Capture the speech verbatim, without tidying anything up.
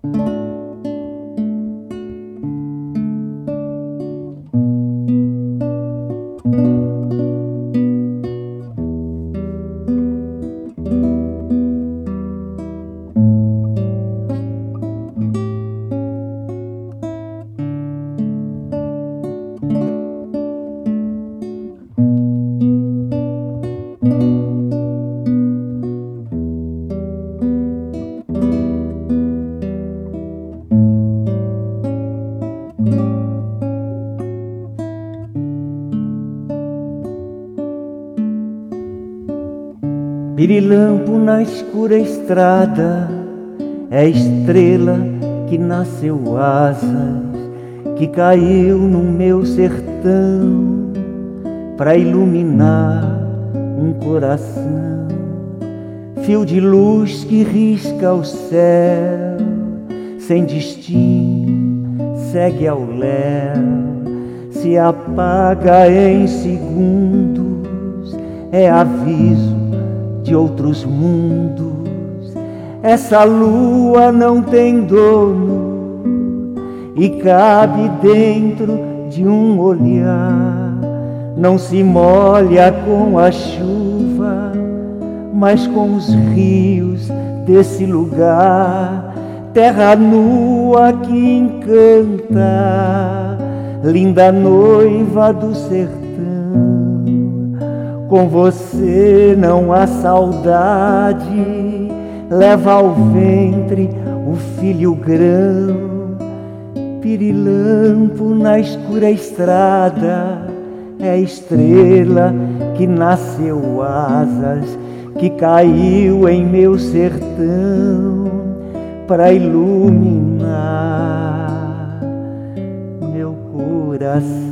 Pirilampo na escura estrada, é estrela que nasceu asas, que caiu no meu sertão pra iluminar um coração. Fio de luz que risca o céu, sem destino, segue ao léu, se apaga em segundos, é aviso de outros mundos. Essa lua não tem dono e cabe dentro de um olhar. Não se molha com a chuva, mas com os rios desse lugar. Terra nua que encanta, linda noiva do sertão. Com você não há saudade, leva ao ventre o filho grão. Pirilampo na escura estrada, é estrela que nasceu asas, que caiu em meu sertão para iluminar meu coração.